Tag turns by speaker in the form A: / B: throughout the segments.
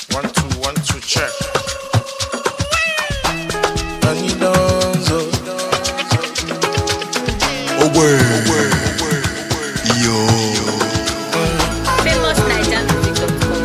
A: 1 2 check. Danny Donzo.
B: Oh way, yo.
C: Famous Naija music.com.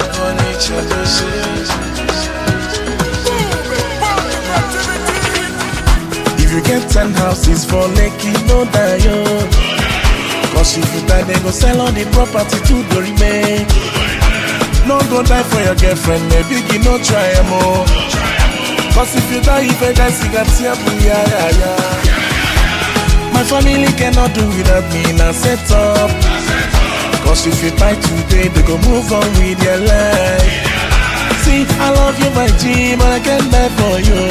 A: If you get 10 houses for Lekki, no die yo. Cause if you die, they go sell all the property to the remain. No go die for your girlfriend, maybe you no try more. Cause if you die, if you die, yeah. My family cannot do without me, now set up. Cause if you die today, they go move on with their life. See, I love you, my G, but I can't die for you.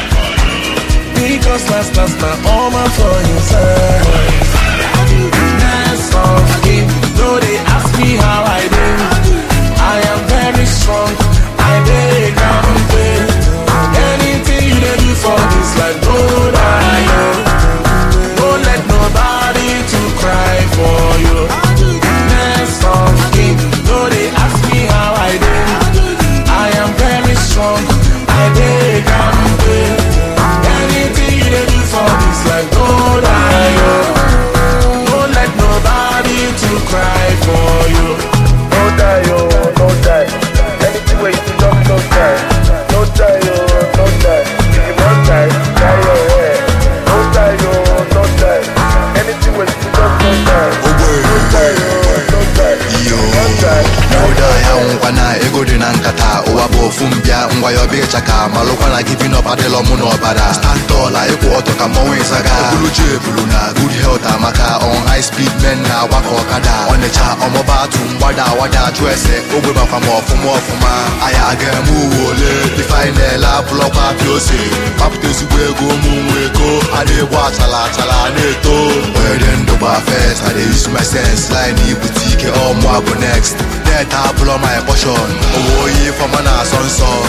A: Because last my all my for you, sir. Dance of him, though they ask me how I do. I am very strong, I dey campaign. Anything you dey do for this life, no die, yo. Don't let nobody to cry for you. Dance of him, though they ask me how I do. I am very strong, I dey campaign. Anything you dey do for this life, no die, yo. Don't let nobody to cry for you.
D: No die, yo, no die. Anything where you don't no die. No die, yo, no die. If you want die, die your head. No die, yo, no die. Anything where you don't no die. No die, yo, no die.
B: Yo,
D: no die.
B: no die, wana ego di nankata. Owa bo fumbia, ngwa yo be chaka. Malokwa na giving up adelo muno bada. Stand tall, eko oto kamo saga. Bulu je, bulu na good health amaka. On high speed men na wako kada. On the cha, omoba tumbada wada chuese. Ogwe ba famo fuma. Aya agemu wole. Define la bloka piose. Papte suwe go muwe go. Ade wa chala neto. Where then do ba first. I dey use my sense. Line the boutique or moi go next. That I blow my portion. Oh yeah, for mana son.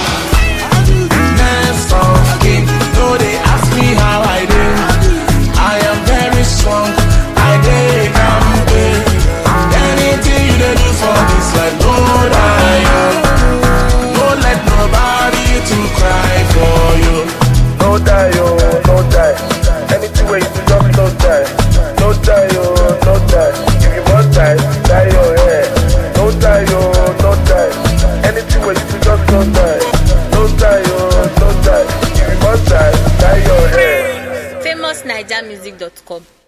A: Dance of him, though they ask me how I do. I am very strong, I dey campaign. Anything you dey do for this life, no die, yo. Don't let nobody to cry for you.
D: No die, yo, no die. Anything where you don't no die. No die, yo, no die. If you want die, die your head. No die, yo, no die. Anything where you don't no die. No die, yo, no die. If you want die, die your head.
C: Famous Naija music.com.